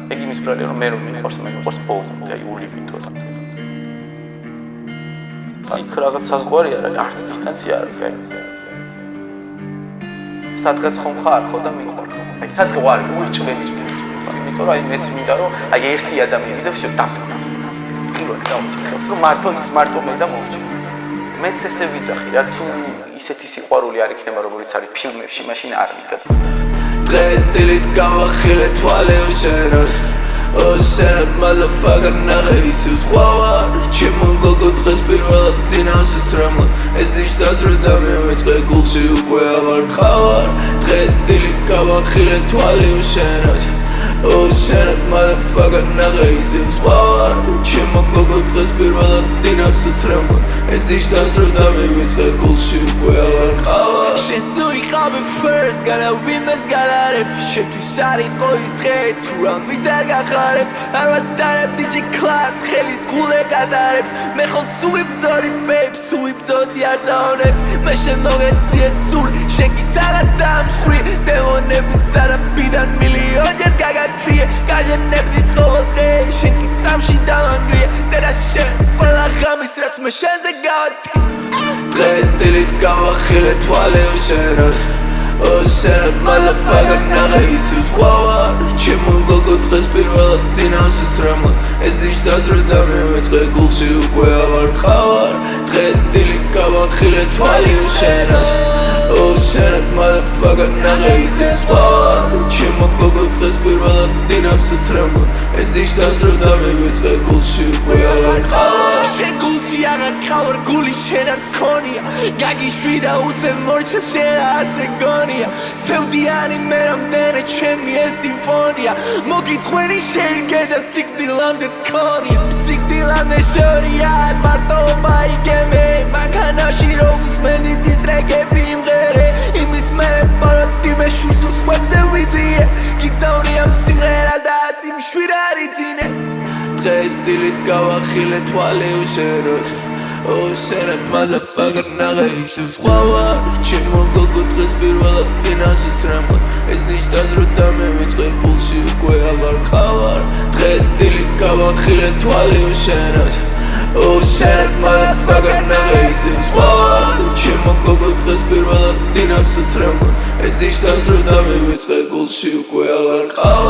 ეგ იმის ბრალია რომ მე რომ მიყვარს მე მიყვარს ბოლომდე აი ულივიტოს იქ რაღაც საზღვარი არ არის არც დისტანცია არ არის აი სადღაც ხომ ხარ ხო და მიყვარ აი სადღა ვარ უიჭმელი იმიტომ რომ აი მეც მინდა რომ აი ერთი ადამიანი და всё დაბრუნდეს პირველ ხელს რომ მარტო მე და მოვჭი მეც ესე ვიძახი რა თუ ისეთი სიყვარული არ იქნება როგორც არის ფილმებში მაშინ არ ვიტყვი დღეს დილით გავახილე თვალე შენად შენად motherfucker ნახე ისე ზღვავარ ჩემო გოგო დღეს პირველად წინავს უცრემლად ეს ნიშნავს რომ დამევიწყე გულში უკვე აღარ ხავარ დღეს დილით გავახილე თვალე შენად შენად motherfucker ნახე ისე ზღვავარ ჩემო გოგო დღეს პირველად წინავს უცრემლად ეს ნიშნავს რომ დამევიწყე გულში უკვე აღარ ხავარ შენ სული ხავი first განავინდეს განარებ ჩემთვის არ იყო ის დღე თუ რამით არ გახარებ არ ვატარებ DJ class ხელის გულე გადარებ მე ხომ სუიბძოდი babe სუიბძოდი არ დაონებ მე შენ მოგეციე სულ შენ კი სადაც დამსხვრი დემონების არაფიდან მილიონჯერ გაგათრიე გაჟენებდი ყოველ დღე შენ კი წამში დამანგრიე და შენ ყველა ღამის რაც მე შენზე გავათი დღეს დილით გავახილე თვალე შენად შენად motherfucker ნახე ისე ზღვავარ ჩემო გოგო დღეს პირველად წინავს უცრემლად ეს ნიშნავს რომ დამევიწყე გულში უკვე აღარ ხავარ დღეს დილით გავახილე თვალე შენად შენად motherfucker ნახე ისე ზღვავარ ჩემო გოგო დღეს პირველად წინავს უცრემლად ეს ნიშნავს რომ დამევიწყე გულში უკვე აღარ ხავარ შენ გულში აღარ ხავარ გული შენ არც ქონია გაგიშვი და უცებ მორჩა შენ ასე გონია სევდიანი მე რამდენი ჩემი ეს სიმფონია მოგიწყვენი შენ და სიკვდილამდე ქონია სიკვდილამდე შორია მარტოობა იგემე მანქანაში რომ უსმენი დის ტრეკები იმღერე იმის მე პაროდი მე შუსუს ვებზე ვიძიე გიგზავნია სიმღერა და წიმ შვირარი ძინე დღეს დილით გავახილე თვალე შენად შენად motherfucker ნახე ისე ზღვავარ ჩემო გოგო დღეს პირველად წინავს უცრემლად ეს ნიშნავს რომ დამევიწყე გულში უკვე აღარ ხავარ დღეს დილით გავახილე თვალე შენად შენად motherfucker ნახე ისე ზღვავარ ჩემო გოგო დღეს პირველად წინავს უცრემლად ეს ნიშნავს რომ დამევიწყე გულში უკვე აღარ ხავარ